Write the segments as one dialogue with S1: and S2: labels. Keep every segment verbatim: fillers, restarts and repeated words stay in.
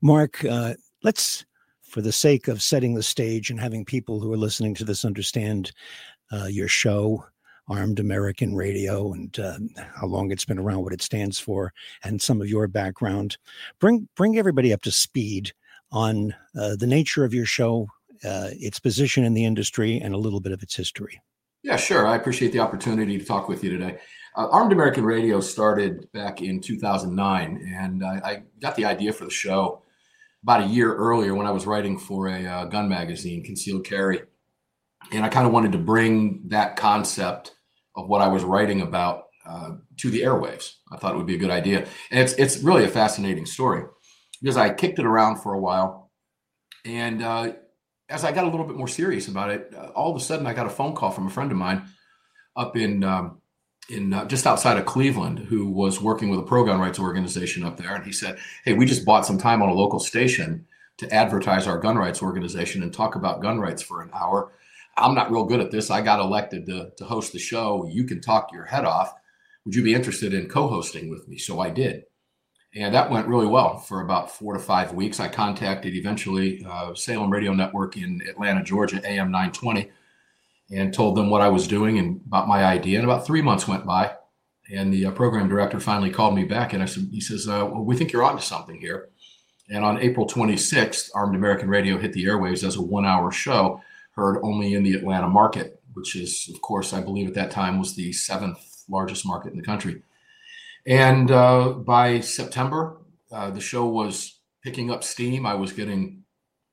S1: Mark, uh, let's, for the sake of setting the stage and having people who are listening to this understand uh, your show, Armed American Radio, and uh, how long it's been around, what it stands for, and some of your background. Bring bring everybody up to speed on uh, the nature of your show, uh, its position in the industry, and a little bit of its history.
S2: Yeah, sure. I appreciate the opportunity to talk with you today. Uh, Armed American Radio started back in two thousand nine, and I, I got the idea for the show about a year earlier when I was writing for a uh, gun magazine, Concealed Carry. And I kind of wanted to bring that concept of what I was writing about uh, to the airwaves. I thought it would be a good idea. And it's it's really a fascinating story because I kicked it around for a while. And uh, as I got a little bit more serious about it, uh, all of a sudden I got a phone call from a friend of mine up in um, in uh, just outside of Cleveland, who was working with a pro-gun rights organization up there. And he said, hey, we just bought some time on a local station to advertise our gun rights organization and talk about gun rights for an hour. I'm not real good at this. I got elected to, to host the show. You can talk your head off. Would you be interested in co-hosting with me? So I did. And that went really well for about four to five weeks. I contacted eventually uh, Salem Radio Network in Atlanta, Georgia, A M nine twenty, and told them what I was doing and about my idea. And about three months went by, and the uh, program director finally called me back. And I said, he says, uh, well, we think you're onto something here. And on April twenty-sixth, Armed American Radio hit the airwaves as a one-hour show, heard only in the Atlanta market, which is, of course, I believe at that time was the seventh largest market in the country. And uh, by September, uh, the show was picking up steam. I was getting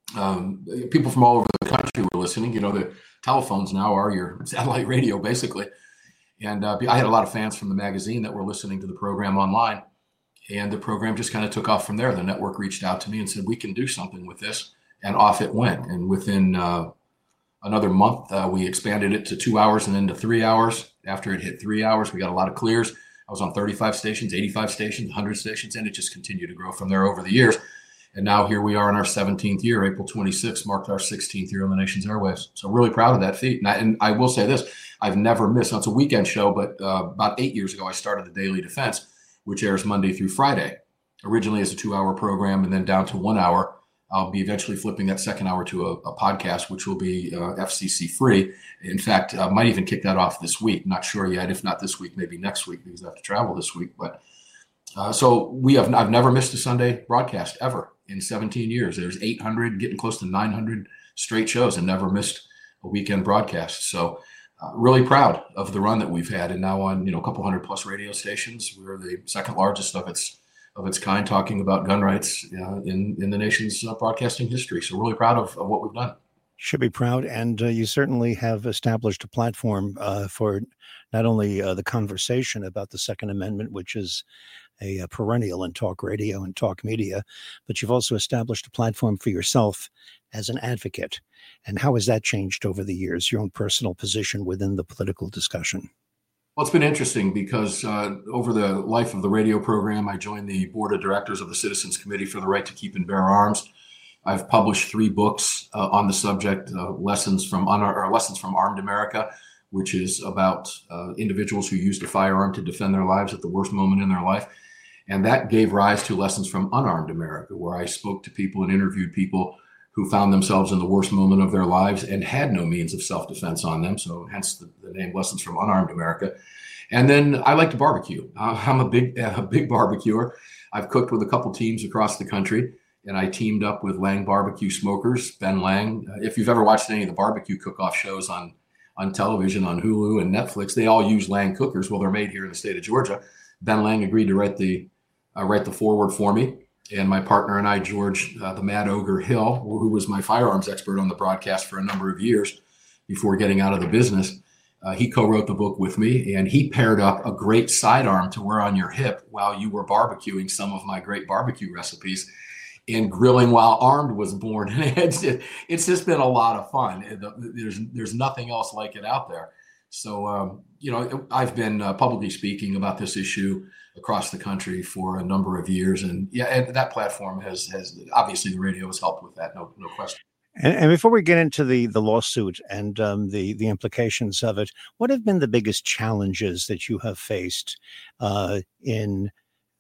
S2: um, people from all over the country were listening. You know, the telephones now are your satellite radio, basically. And uh, I had a lot of fans from the magazine that were listening to the program online. And the program just kind of took off from there. The network reached out to me and said, we can do something with this. And off it went. And within uh, another month, uh, we expanded it to two hours and then to three hours. After it hit three hours, we got a lot of clears. I was on thirty-five stations, eighty-five stations, one hundred stations, and it just continued to grow from there over the years. And now here we are in our seventeenth year. April twenty-sixth marked our sixteenth year on the nation's airwaves. So really proud of that feat. And I, and I will say this, I've never missed, it's a weekend show, but uh, about eight years ago, I started the Daily Defense, which airs Monday through Friday, originally as a two-hour program and then down to one hour. I'll be eventually flipping that second hour to a, a podcast, which will be uh, F C C free. In fact, I might even kick that off this week. Not sure yet. If not this week, maybe next week because I have to travel this week. But uh, so we have. I've never missed a Sunday broadcast ever in seventeen years. There's eight hundred, getting close to nine hundred straight shows, and never missed a weekend broadcast. So uh, really proud of the run that we've had, and now on you know a couple hundred plus radio stations. We're the second largest of its. of its kind, talking about gun rights uh, in, in the nation's uh, broadcasting history. So really proud of, of what we've done.
S1: Should be proud. And uh, you certainly have established a platform uh, for not only uh, the conversation about the Second Amendment, which is a, a perennial in talk radio and talk media, but you've also established a platform for yourself as an advocate. And how has that changed over the years, your own personal position within the political discussion?
S2: Well, it's been interesting because uh, over the life of the radio program, I joined the board of directors of the Citizens Committee for the Right to Keep and Bear Arms. I've published three books uh, on the subject, uh, lessons from Un- or lessons from Armed America, which is about uh, individuals who used a firearm to defend their lives at the worst moment in their life. And that gave rise to Lessons from Unarmed America, where I spoke to people and interviewed people who found themselves in the worst moment of their lives and had no means of self-defense on them. So hence the, the name Lessons from Unarmed America. And then I like to barbecue. Uh, I'm a big, a big barbecuer. I've cooked with a couple teams across the country, and I teamed up with Lang Barbecue Smokers, Ben Lang. Uh, if you've ever watched any of the barbecue cook-off shows on, on television, on Hulu and Netflix, they all use Lang cookers. Well, they're made here in the state of Georgia. Ben Lang agreed to write the, uh, write the foreword for me. And my partner and I, George, uh, the Mad Ogre Hill, who was my firearms expert on the broadcast for a number of years before getting out of the business, uh, he co-wrote the book with me, and he paired up a great sidearm to wear on your hip while you were barbecuing some of my great barbecue recipes. And Grilling While Armed was born. And it's just, it's just been a lot of fun. There's, there's nothing else like it out there. So, um, you know, I've been uh, publicly speaking about this issue across the country for a number of years. And yeah, and that platform has, has obviously the radio has helped with that. No, no question.
S1: And, and before we get into the, the lawsuit and um, the, the implications of it, what have been the biggest challenges that you have faced uh, in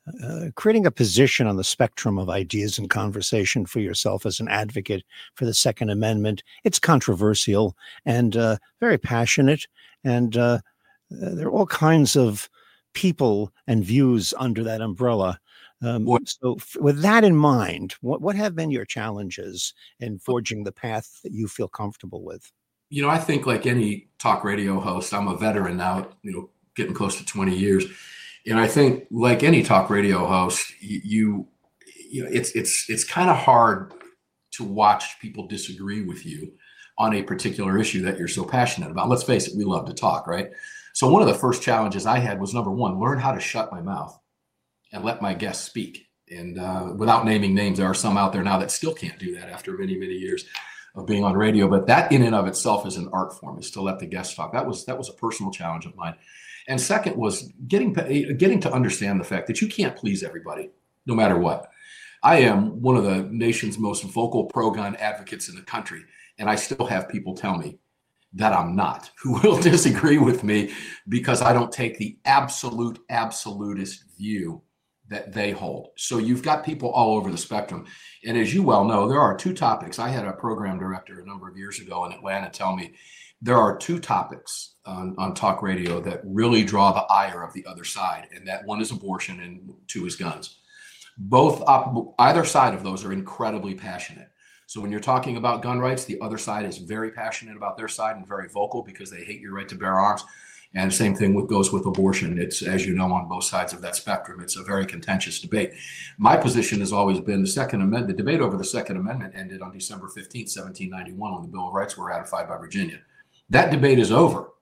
S1: uh, creating a position on the spectrum of ideas and conversation for yourself as an advocate for the Second Amendment. It's controversial and uh, very passionate, and uh, there are all kinds of people and views under that umbrella. Um, so f- with that in mind, what, what have been your challenges in forging the path that you feel comfortable with?
S2: You know, I think like any talk radio host, I'm a veteran now, you know, getting close to twenty years. And I think like any talk radio host, you, you, you know, it's, it's, it's kind of hard to watch people disagree with you on a particular issue that you're so passionate about. Let's face it, we love to talk, right? So one of the first challenges I had was, number one, learn how to shut my mouth and let my guests speak. And uh, without naming names, there are some out there now that still can't do that after many, many years of being on radio. But that in and of itself is an art form, is to let the guests talk. That was that was a personal challenge of mine. And second was getting getting to understand the fact that you can't please everybody, no matter what. I am one of the nation's most vocal pro-gun advocates in the country, and I still have people tell me that I'm not, who will disagree with me because I don't take the absolute, absolutist view that they hold. So you've got people all over the spectrum. And as you well know, there are two topics. I had a program director a number of years ago in Atlanta tell me there are two topics on, on talk radio that really draw the ire of the other side. And that one is abortion and two is guns. Both, op- either side of those are incredibly passionate. So when you're talking about gun rights, the other side is very passionate about their side and very vocal because they hate your right to bear arms. And same thing with, goes with abortion. It's, as you know, on both sides of that spectrum, it's a very contentious debate. My position has always been the Second Amendment. The debate over the Second Amendment ended on December fifteenth, seventeen ninety-one, when the Bill of Rights were ratified by Virginia. That debate is over.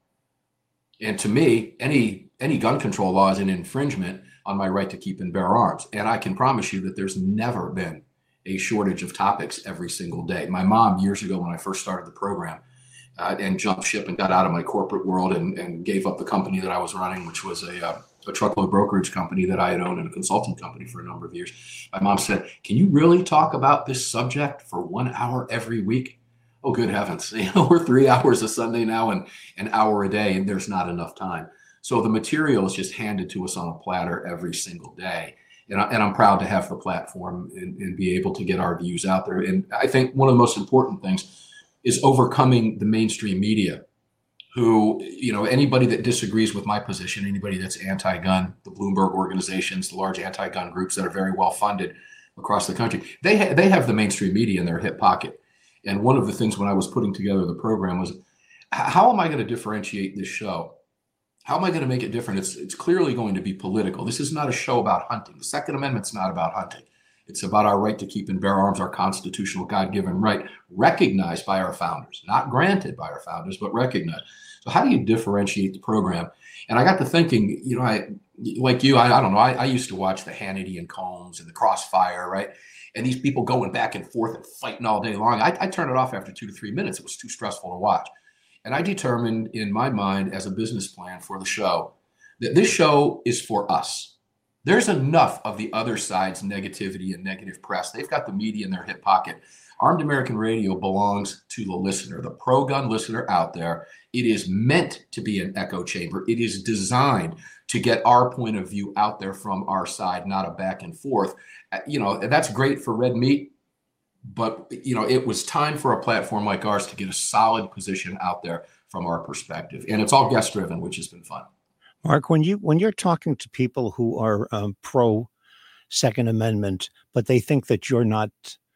S2: And to me, any any gun control law is an infringement on my right to keep and bear arms. And I can promise you that there's never been a shortage of topics every single day. My mom, years ago, when I first started the program, Uh, and jumped ship and got out of my corporate world and, and gave up the company that I was running, which was a, uh, a truckload brokerage company that I had owned and a consulting company for a number of years. My mom said, "Can you really talk about this subject for one hour every week?" Oh, good heavens. You know, we're three hours a Sunday now and an hour a day, and there's not enough time. So the material is just handed to us on a platter every single day. And, I, and I'm proud to have the platform and, and be able to get our views out there. And I think one of the most important things is overcoming the mainstream media who, you know, anybody that disagrees with my position, anybody that's anti-gun, the Bloomberg organizations, the large anti-gun groups that are very well funded across the country, they, ha- they have the mainstream media in their hip pocket. And one of the things when I was putting together the program was, how am I going to differentiate this show? How am I going to make it different? It's, it's clearly going to be political. This is not a show about hunting. The Second Amendment's not about hunting. It's about our right to keep and bear arms, our constitutional God-given right, recognized by our founders, not granted by our founders, but recognized. So how do you differentiate the program? And I got to thinking, you know, I like you, I, I don't know, I, I used to watch the Hannity and Combs and the Crossfire, right? And these people going back and forth and fighting all day long. I, I turned it off after two to three minutes. It was too stressful to watch. And I determined in my mind as a business plan for the show that this show is for us. There's enough of the other side's negativity and negative press. They've got the media in their hip pocket. Armed American Radio belongs to the listener, the pro-gun listener out there. It is meant to be an echo chamber. It is designed to get our point of view out there from our side, not a back and forth. You know, that's great for red meat, but, you know, it was time for a platform like ours to get a solid position out there from our perspective. And it's all guest driven, which has been fun.
S1: Mark, when you when you're talking to people who are um, pro Second Amendment, but they think that you're not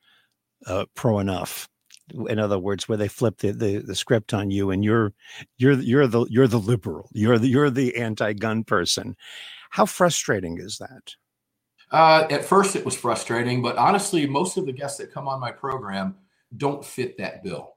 S1: uh, pro enough, in other words, where they flip the, the, the script on you, and you're you're you're the you're the liberal, you're the you're the anti-gun person. How frustrating is that?
S2: Uh, at first, it was frustrating, but honestly, most of the guests that come on my program don't fit that bill.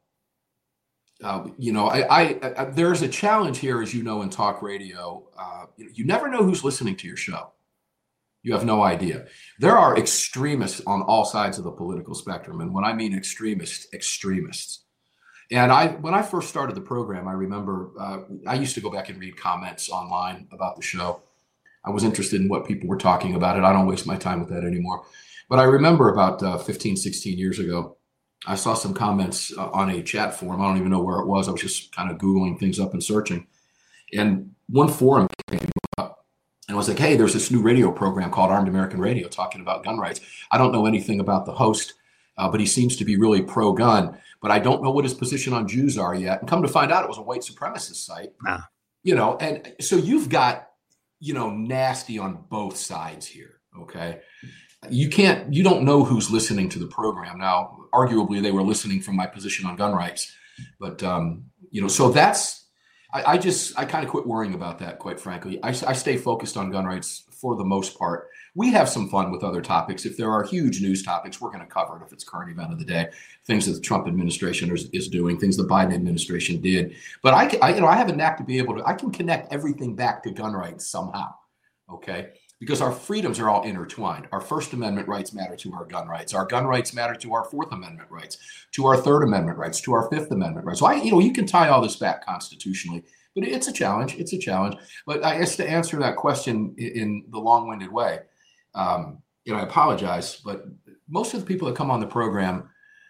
S2: Uh, you know, I, I, I there's a challenge here, as you know, in talk radio. Uh, you, you never know who's listening to your show. You have no idea. There are extremists on all sides of the political spectrum, and when I mean extremists, extremists. And I, when I first started the program, I remember uh, I used to go back and read comments online about the show. I was interested in what people were talking about it. I don't waste my time with that anymore. But I remember about uh, fifteen, sixteen years ago, I saw some comments uh, on a chat forum. I don't even know where it was. I was just kind of Googling things up and searching. And one forum came up, And I was like, hey, there's this new radio program called Armed American Radio talking about gun rights. I don't know anything about the host, uh, but he seems to be really pro-gun. But I don't know what his position on Jews are yet. And come to find out, it was a white supremacist site.
S1: Ah.
S2: You know, and so you've got, you know, nasty on both sides here. Okay. You can't, you don't know who's listening to the program. Now, arguably, they were listening from my position on gun rights. But, um, you know, so that's, I, I just, I kind of quit worrying about that, quite frankly. I, I stay focused on gun rights for the most part. We have some fun with other topics. If there are huge news topics, we're going to cover it if it's current event of the day, things that the Trump administration is, is doing, things the Biden administration did. But I, I, you know, I have a knack to be able to, I can connect everything back to gun rights somehow, okay? Because our freedoms are all intertwined. Our First Amendment rights matter to our gun rights. Our gun rights matter to our Fourth Amendment rights, to our Third Amendment rights, to our Fifth Amendment rights. So I, you know, you can tie all this back constitutionally, but it's a challenge. It's a challenge. But I guess to answer that question in, in the long-winded way, um, you know, I apologize, but most of the people that come on the program,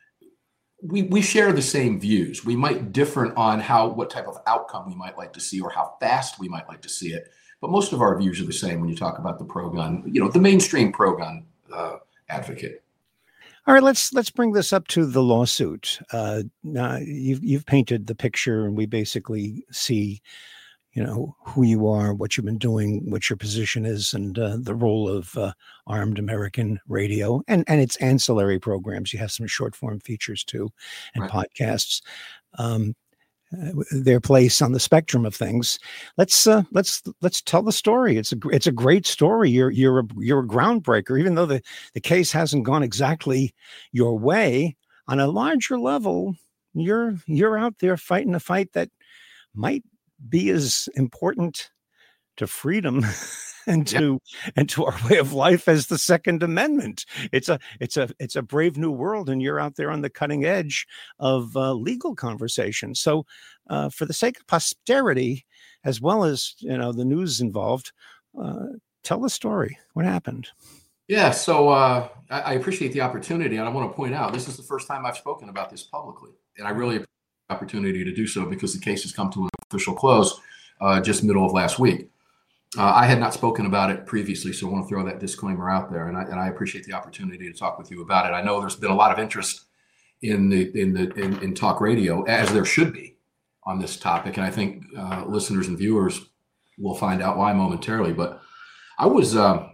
S2: we we share the same views. We might differ on how, what type of outcome we might like to see or how fast we might like to see it. But most of our views are the same when you talk about the pro-gun, you know, the mainstream pro-gun uh, advocate.
S1: All right, let's let's bring this up to the lawsuit. Uh, now you've you've painted the picture, and we basically see, you know, who you are, what you've been doing, what your position is, and uh, the role of uh, Armed American Radio and and its ancillary programs. You have some short form features too, and right. podcasts. Um, Uh, their place on the spectrum of things. Let's uh, let's let's tell the story. It's a it's a great story. You're you're a, you're a groundbreaker, even though the the case hasn't gone exactly your way. On a larger level, you're you're out there fighting a fight that might be as important to freedom and to yeah. and to our way of life as the Second Amendment. It's a it's a it's a brave new world, and you're out there on the cutting edge of uh, legal conversation. So, uh, for the sake of posterity, as well as you know the news involved, uh, tell the story. What happened?
S2: Yeah, so uh, I, I appreciate the opportunity, and I want to point out this is the first time I've spoken about this publicly, and I really appreciate the opportunity to do so because the case has come to an official close uh, just middle of last week. Uh, I had not spoken about it previously, so I want to throw that disclaimer out there, and I, and I appreciate the opportunity to talk with you about it. I know there's been a lot of interest in the in the in, in talk radio, as there should be, on this topic, and I think uh, listeners and viewers will find out why momentarily. But I was uh,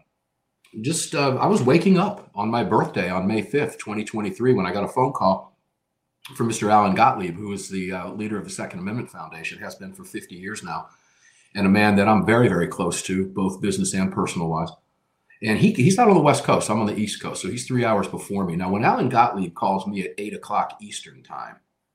S2: just uh, I was waking up on my birthday on May fifth, twenty twenty-three, when I got a phone call from Mister Alan Gottlieb, who is the uh, leader of the Second Amendment Foundation, has been for fifty years now. And a man that I'm very, very close to, both business and personal wise. And he he's not on the West Coast. I'm on the East Coast. So he's three hours before me. Now, when Alan Gottlieb calls me at eight o'clock Eastern time,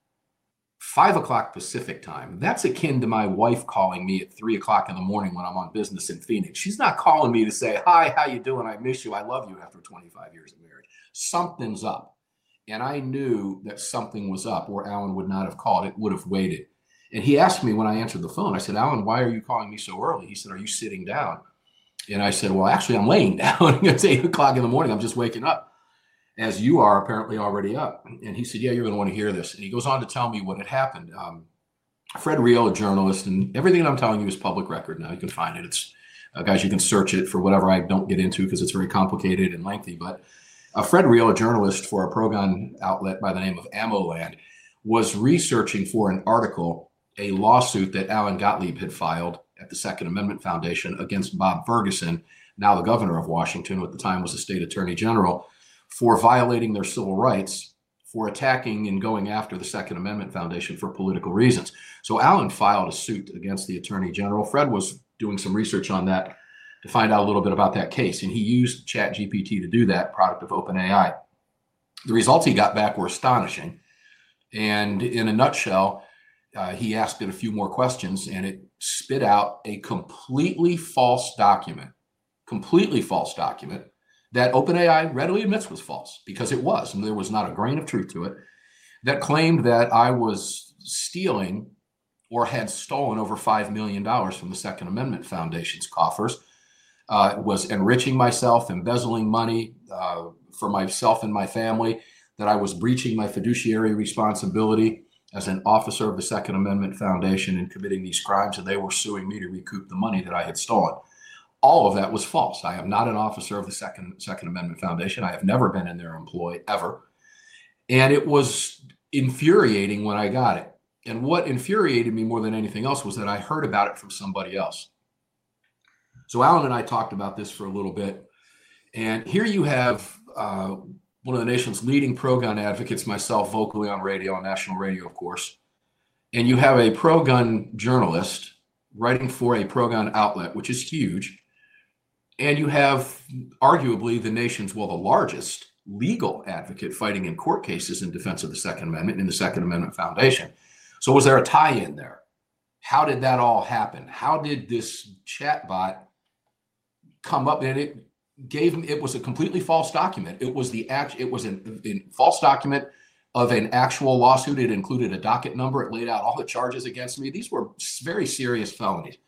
S2: five o'clock Pacific time, that's akin to my wife calling me at three o'clock in the morning when I'm on business in Phoenix. She's not calling me to say, hi, how you doing? I miss you. I love you after twenty-five years of marriage. Something's up. And I knew that something was up, or Alan would not have called. It would have waited. And he asked me when I answered the phone, I said, Alan, why are you calling me so early? He said, are you sitting down? And I said, well, actually, I'm laying down. It's eight o'clock in the morning. I'm just waking up, as you are apparently already up. And he said, yeah, you're going to want to hear this. And he goes on to tell me what had happened. Um, Fred Real, a journalist, and everything that I'm telling you is public record now. You can find it. It's uh, guys, you can search it for whatever I don't get into because it's very complicated and lengthy. But uh, Fred Real, a journalist for a pro-gun outlet by the name of AmmoLand, was researching for an article a lawsuit that Alan Gottlieb had filed at the Second Amendment Foundation against Bob Ferguson, now the governor of Washington, who at the time was the state attorney general, for violating their civil rights, for attacking and going after the Second Amendment Foundation for political reasons. So Alan filed a suit against the attorney general. Fred was doing some research on that to find out a little bit about that case, and he used ChatGPT to do that, product of OpenAI. The results he got back were astonishing. And in a nutshell, Uh, he asked it a few more questions, and it spit out a completely false document, completely false document that OpenAI readily admits was false, because it was, and there was not a grain of truth to it, that claimed that I was stealing or had stolen over five million dollars from the Second Amendment Foundation's coffers, uh, was enriching myself, embezzling money uh, for myself and my family, that I was breaching my fiduciary responsibility as an officer of the Second Amendment Foundation and committing these crimes, and they were suing me to recoup the money that I had stolen. all of that was false. I am not an officer of the Second Second Amendment Foundation. I have never been in their employ ever. And it was infuriating when I got it. And what infuriated me more than anything else was that I heard about it from somebody else. So Alan and I talked about this for a little bit. And here you have uh, one of the nation's leading pro-gun advocates, myself, vocally on radio, on national radio, of course. And you have a pro-gun journalist writing for a pro-gun outlet, which is huge. And you have arguably the nation's, well, the largest legal advocate fighting in court cases in defense of the Second Amendment in the Second Amendment Foundation. So was there a tie-in there? How did that all happen? How did this chatbot come up? And it gave him, it was a completely false document. It was the act, it was a false document of an actual lawsuit. It included a docket number. It laid out all the charges against me. These were very serious felonies.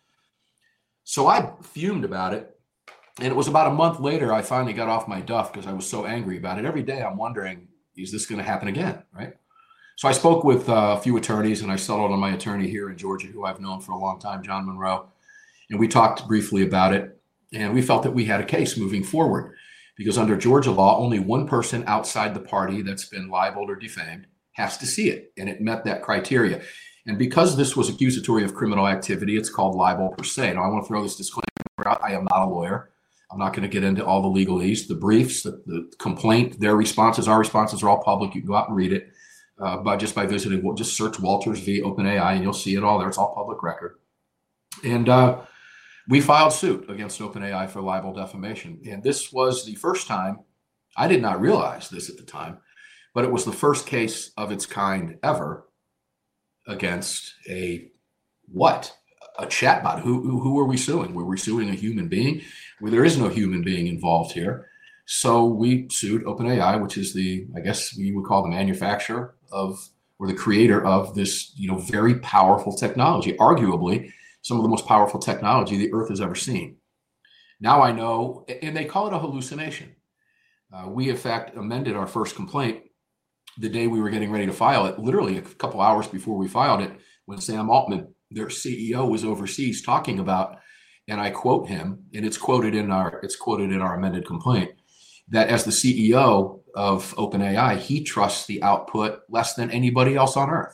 S2: So I fumed about it. And it was about a month later, I finally got off my duff because I was so angry about it. Every day I'm wondering, is this going to happen again, right? So I spoke with uh, a few attorneys, and I settled on my attorney here in Georgia, who I've known for a long time, John Monroe. And we talked briefly about it, and we felt that we had a case moving forward because under Georgia law, only one person outside the party that's been libeled or defamed has to see it, and it met that criteria. And because this was accusatory of criminal activity, it's called libel per se. Now, I want to throw this disclaimer out. I am not a lawyer. I'm not going to get into all the legalese, the briefs, the, the complaint, their responses, our responses are all public. You can go out and read it uh, by just by visiting, well, just search Walters v. OpenAI and you'll see it all there. It's all public record. And uh, we filed suit against OpenAI for libel defamation. And this was the first time, I did not realize this at the time, but it was the first case of its kind ever against a what? A chatbot. Who, who, who are we suing? Were we suing a human being? Well, there is no human being involved here. So we sued OpenAI, which is the, I guess we would call the manufacturer of, or the creator of this, you know, very powerful technology, arguably some of the most powerful technology the earth has ever seen. Now I know, and they call it a hallucination. Uh, we, in fact, amended our first complaint the day we were getting ready to file it, literally a couple hours before we filed it, when Sam Altman, their C E O, was overseas talking about, and I quote him, and it's quoted in our it's quoted in our amended complaint, that as the C E O of OpenAI, he trusts the output less than anybody else on earth.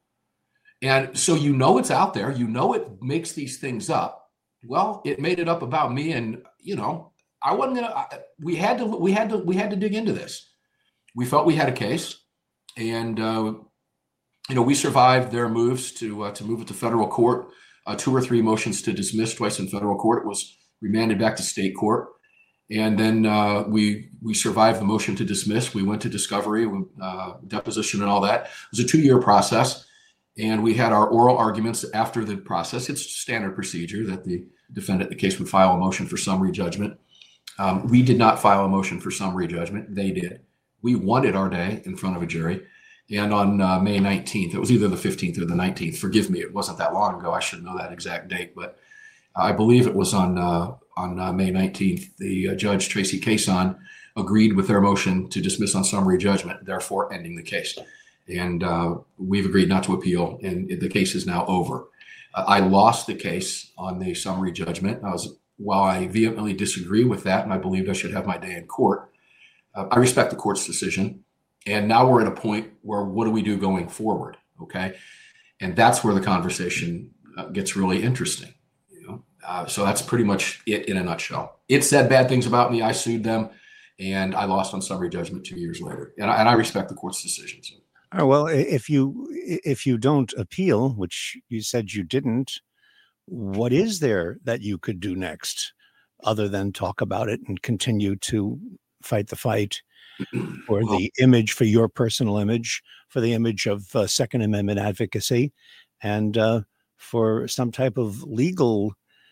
S2: And so you know it's out there, you know it makes these things up. Well, it made it up about me, and you know, I wasn't gonna. I, we had to we had to we had to dig into this. We felt we had a case, and uh, you know, we survived their moves to uh, to move it to federal court. Uh, two or three motions to dismiss, twice in federal court. It was remanded back to state court. And then uh, we we survived the motion to dismiss. We went to discovery, uh, deposition and all that. It was a two-year process. And we had our oral arguments after the process. It's standard procedure that the defendant in the case would file a motion for summary judgment. Um, we did not file a motion for summary judgment. They did. We wanted our day in front of a jury. And on uh, May nineteenth, it was either the fifteenth or the nineteenth. Forgive me, it wasn't that long ago. I should know that exact date, but I believe it was on uh, on uh, May nineteenth. The uh, judge, Tracy Cason, agreed with their motion to dismiss on summary judgment, therefore ending the case. And uh, we've agreed not to appeal, and the case is now over. Uh, I lost the case on the summary judgment. I was, while I vehemently disagree with that, and I believed I should have my day in court, uh, I respect the court's decision. And now we're at a point where what do we do going forward? Okay. And that's where the conversation uh, gets really interesting. You know? uh, so that's pretty much it in a nutshell. It said bad things about me. I sued them and I lost on summary judgment two years later. And I, and I respect the court's decisions.
S1: Oh, well, if you if you don't appeal, which you said you didn't, what is there that you could do next other than talk about it and continue to fight the fight? For
S2: Well,
S1: the image, for your personal image, for the image of uh, Second Amendment advocacy, and uh, for some type of legal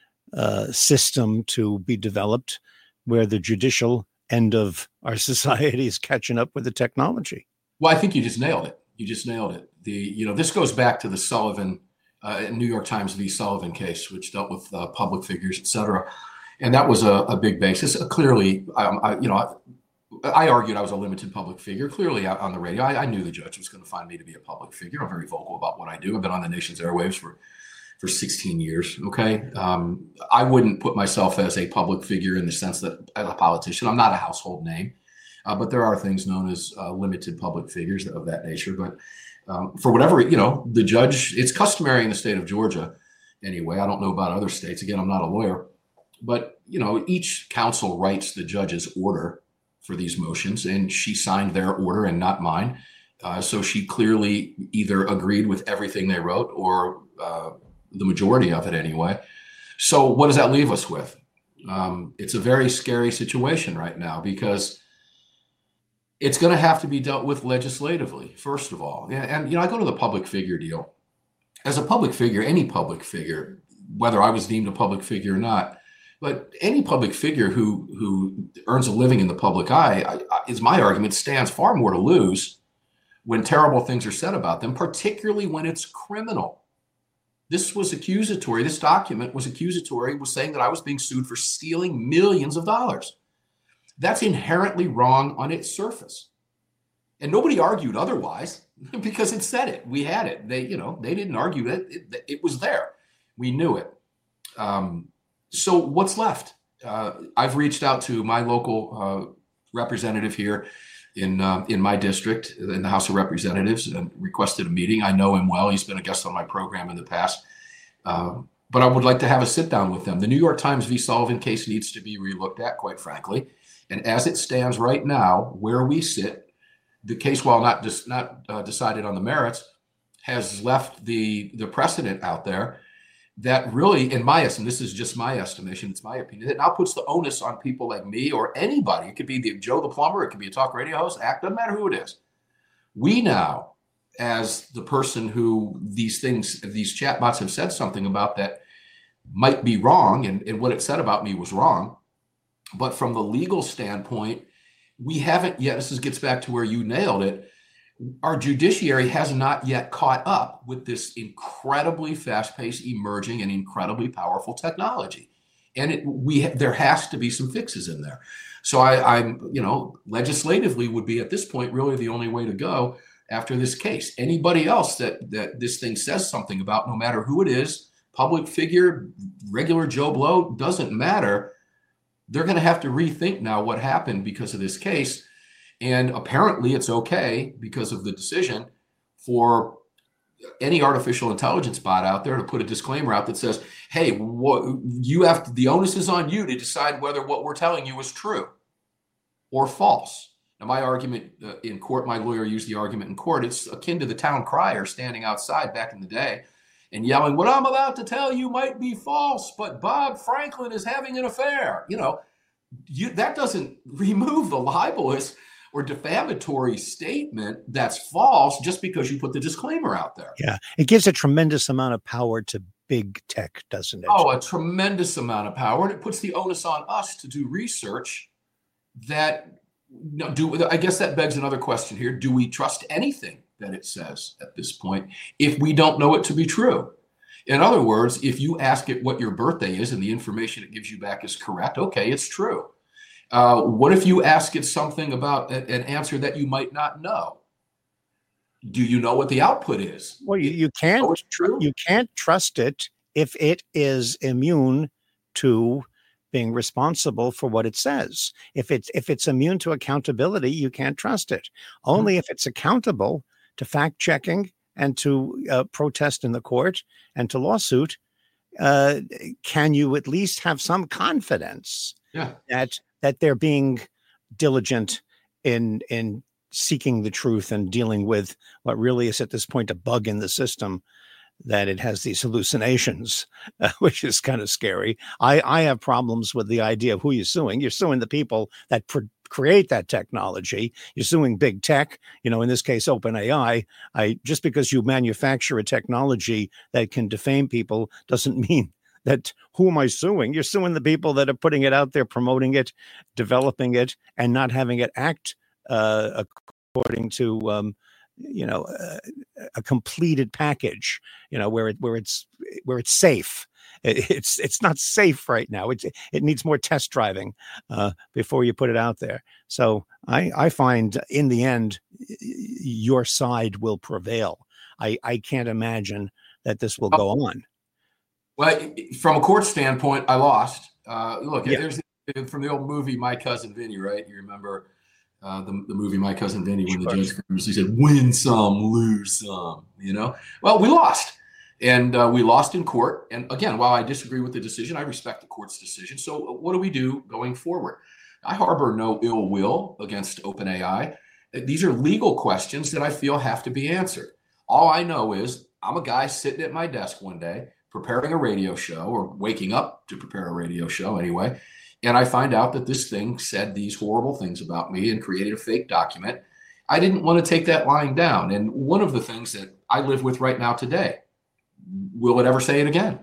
S1: uh, system to be developed where the judicial end of our society is catching up with the technology.
S2: well, I think you just nailed it. You just nailed it. The you know this goes back to the Sullivan, uh, New York Times v. Sullivan case, which dealt with uh, public figures, et cetera. And that was a, a big basis. Uh, clearly, um, I, you know. I, I argued I was a limited public figure. Clearly, on the radio, I, I knew the judge was going to find me to be a public figure. I'm very vocal about what I do. I've been on the nation's airwaves for, for sixteen years. Okay. Um, I wouldn't put myself as a public figure in the sense that I'm a politician. I'm not a household name, uh, but there are things known as uh, limited public figures of that nature. But um, for whatever, you know, the judge, it's customary in the state of Georgia anyway. I don't know about other states. Again, I'm not a lawyer, but, you know, each counsel writes the judge's order for these motions, and she signed their order and not mine. Uh, so she clearly either agreed with everything they wrote or uh, the majority of it anyway. So what does that leave us with? Um, it's a very scary situation right now because it's going to have to be dealt with legislatively, first of all. And, and, you know, I go to the public figure deal. As a public figure, any public figure, whether I was deemed a public figure or not, but any public figure who who earns a living in the public eye, I, I, is my argument, stands far more to lose when terrible things are said about them, particularly when it's criminal. This was accusatory. This document was accusatory, was saying that I was being sued for stealing millions of dollars. That's inherently wrong on its surface. And nobody argued otherwise because it said it. We had it. They, you know, they didn't argue it. It, it was there. We knew it. Um, so what's left? Uh, I've reached out to my local uh, representative here in uh, in my district, in the House of Representatives, and requested a meeting. I know him well. He's been a guest on my program in the past. Uh, but I would like to have a sit down with them. The New York Times v. Sullivan case needs to be relooked at, quite frankly. And as it stands right now, where we sit, the case, while not dis- not uh, decided on the merits, has left the the precedent out there that really, in my estimation, this is just my estimation, it's my opinion, it now puts the onus on people like me or anybody. It could be the Joe the plumber, it could be a talk radio host, act, doesn't matter who it is. We now, as the person who these things, these chatbots have said something about that might be wrong, and, and what it said about me was wrong. But from the legal standpoint, we haven't yet, this is, gets back to where you nailed it, our judiciary has not yet caught up with this incredibly fast-paced, emerging, and incredibly powerful technology. And it, we there has to be some fixes in there. So I, I'm, you know, legislatively would be at this point really the only way to go after this case. Anybody else that that this thing says something about, no matter who it is, public figure, regular Joe Blow, doesn't matter. They're going to have to rethink now what happened because of this case. And apparently it's okay because of the decision for any artificial intelligence bot out there to put a disclaimer out that says, hey, what you have to, the onus is on you to decide whether what we're telling you is true or false. Now, my argument uh, in court, my lawyer used the argument in court, it's akin to the town crier standing outside back in the day and yelling, what I'm about to tell you might be false, but Bob Franklin is having an affair. You know, you, that doesn't remove the libelous or defamatory statement that's false just because you put the disclaimer out there.
S1: Yeah, it gives a tremendous amount of power to big tech, doesn't it?
S2: Oh, a tremendous amount of power. And it puts the onus on us to do research that, you know, do, I guess that begs another question here. Do we trust anything that it says at this point if we don't know it to be true? In other words, if you ask it what your birthday is and the information it gives you back is correct, okay, it's true. Uh, what if you ask it something about a, an answer that you might not know? Do you know what the output is?
S1: Well, you, you can't
S2: know it's true?
S1: You can't trust it if it is immune to being responsible for what it says. If it's if it's immune to accountability, you can't trust it. Only mm-hmm. if it's accountable to fact checking and to uh, protest in the court and to lawsuit, uh, can you at least have some confidence
S2: yeah.
S1: that that they're being diligent in in seeking the truth and dealing with what really is at this point a bug in the system, that it has these hallucinations, uh, which is kind of scary. I, I have problems with the idea of who you're suing. You're suing the people that pr- create that technology. You're suing big tech, you know, in this case, OpenAI. I, just because you manufacture a technology that can defame people doesn't mean that who am I suing? You're suing the people that are putting it out there, promoting it, developing it, and not having it act uh, according to, um, you know, uh, a completed package, you know, where it where it's where it's safe. It, it's it's not safe right now. It it needs more test driving uh, before you put it out there. So I I find in the end your side will prevail. I I can't imagine that this will go on.
S2: Well, from a court standpoint, I lost. Uh, look,
S1: Yeah.
S2: there's from the old movie My Cousin Vinny, right? You remember uh, the, the movie My Cousin Vinny when the
S1: Sure.
S2: judge famously said, "Win some, lose some." You know, well, we lost, and uh, we lost in court. And again, while I disagree with the decision, I respect the court's decision. So, what do we do going forward? I harbor no ill will against OpenAI. These are legal questions that I feel have to be answered. All I know is I'm a guy sitting at my desk one day preparing a radio show, or waking up to prepare a radio show anyway, and I find out that this thing said these horrible things about me and created a fake document. I didn't want to take that lying down. And one of the things that I live with right now today, will it ever say it again?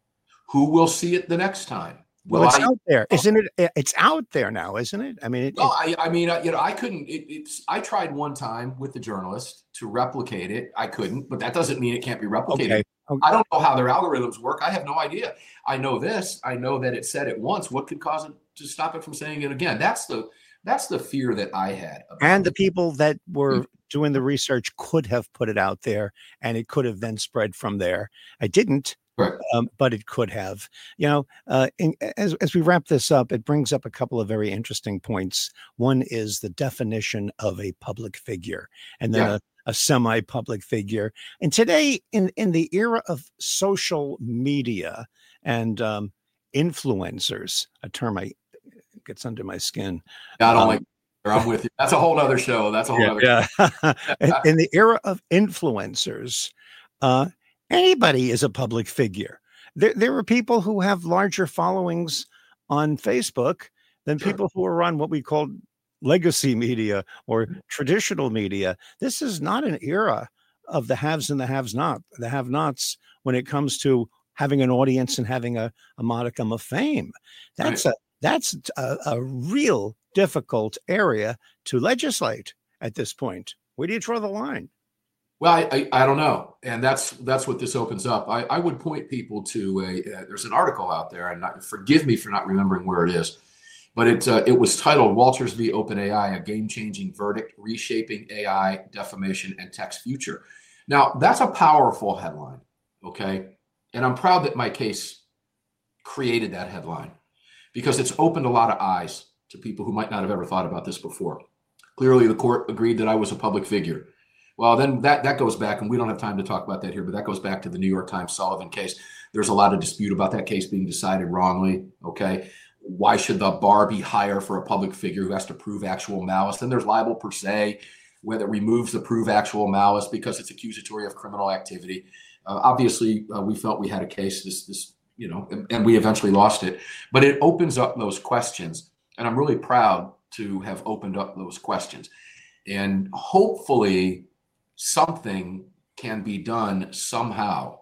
S2: Who will see it the next time? Will
S1: Well, it's
S2: I,
S1: out there, isn't it? It's out there now, isn't it? I mean, it,
S2: well,
S1: it,
S2: I, I mean, you know, I couldn't, it, it's, I tried one time with the journalist to replicate it. I couldn't, but that doesn't mean it can't be replicated.
S1: okay. Okay.
S2: I don't know how their algorithms work. I have no idea. I know this. I know that it said it once. What could cause it to stop it from saying it again? That's the that's the fear that I had.
S1: And the people that were doing the research could have put it out there, and it could have then spread from there. I didn't,
S2: right.
S1: um, but it could have. You know, uh, in, as as we wrap this up, it brings up a couple of very interesting points. One is the definition of a public figure, and then
S2: Yeah.
S1: a a semi-public figure. And today, in, in the era of social media and um, influencers, a term I gets under my skin.
S2: I don't
S1: um,
S2: like, I'm with you. That's a whole other show. That's a whole other
S1: yeah, yeah. in, in the era of influencers, uh, anybody is a public figure. There, there are people who have larger followings on Facebook than
S2: Sure.
S1: people who are on what we call legacy media or traditional media. This is not an era of the haves and the haves not, the have nots when it comes to having an audience and having a, a modicum of fame. That's
S2: Right.
S1: a that's a, a real difficult area to legislate at this point. Where do you draw the line?
S2: Well, I, I, I don't know, and that's that's what this opens up. I, I would point people to a uh, there's an article out there, and not, forgive me for not remembering where it is. But it, uh, it was titled Walters v. OpenAI, a game-changing verdict, reshaping A I, defamation, and text future. Now, that's a powerful headline, okay? And I'm proud that my case created that headline because it's opened a lot of eyes to people who might not have ever thought about this before. Clearly, the court agreed that I was a public figure. Well, then that, that goes back, and we don't have time to talk about that here, but that goes back to the New York Times Sullivan case. There's a lot of dispute about that case being decided wrongly, okay? Why should the bar be higher for a public figure who has to prove actual malice? Then there's libel per se, where it removes the prove actual malice because it's accusatory of criminal activity. Uh, obviously, uh, we felt we had a case, this, this, you know, and, and we eventually lost it. But it opens up those questions, and I'm really proud to have opened up those questions. And hopefully, something can be done somehow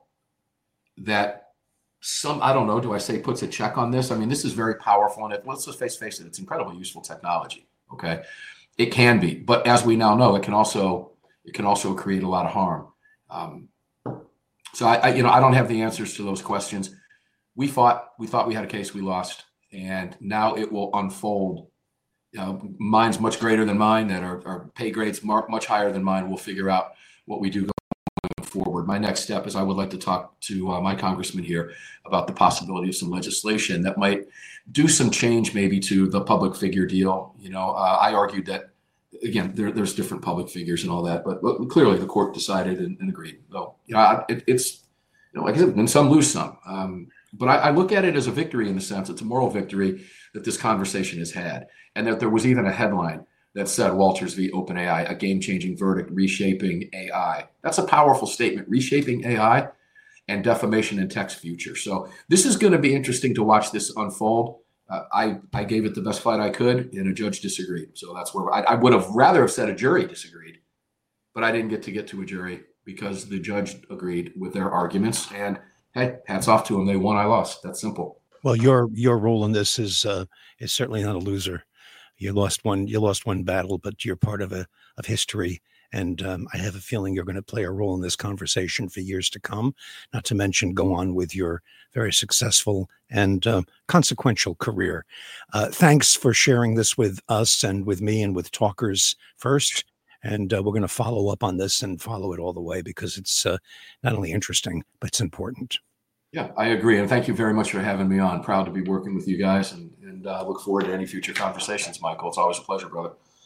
S2: that. Some, I don't know, do I say puts a check on this? I mean, this is very powerful, and it, let's just face, face it, it's incredibly useful technology, okay? It can be, but as we now know, it can also, it can also create a lot of harm. Um, so I, I, you know, I don't have the answers to those questions. We fought, we thought we had a case, we lost, and now it will unfold. You know, mine's much greater than mine, that our, our pay grades much higher than mine. We'll figure out what we do forward. My next step is I would like to talk to uh, my congressman here about the possibility of some legislation that might do some change maybe to the public figure deal. You know, uh, I argued that, again, there, there's different public figures and all that, but, but clearly the court decided and, and agreed. So, you know, I, it, it's, you know, like I said, win some, lose some. Um, but I, I look at it as a victory in the sense it's a moral victory that this conversation has had, and that there was even a headline that said Walters v. OpenAI, a game-changing verdict, reshaping A I. That's a powerful statement, reshaping A I and defamation and text future. So this is going to be interesting to watch this unfold. Uh, I, I gave it the best fight I could, and a judge disagreed. So that's where I, I would have rather have said a jury disagreed, but I didn't get to get to a jury because the judge agreed with their arguments. And hey, hats off to them. They won, I lost. That's simple.
S1: Well, your your role in this is uh, is certainly not a loser. You lost one. You lost one battle, but you're part of a of history, and um, I have a feeling you're going to play a role in this conversation for years to come. Not to mention, go on with your very successful and uh, consequential career. Uh, thanks for sharing this with us and with me and with Talkers First. And uh, we're going to follow up on this and follow it all the way because it's uh, not only interesting but it's important.
S2: Yeah, I agree. And thank you very much for having me on. Proud to be working with you guys, and, and uh, look forward to any future conversations, Michael. It's always a pleasure, brother.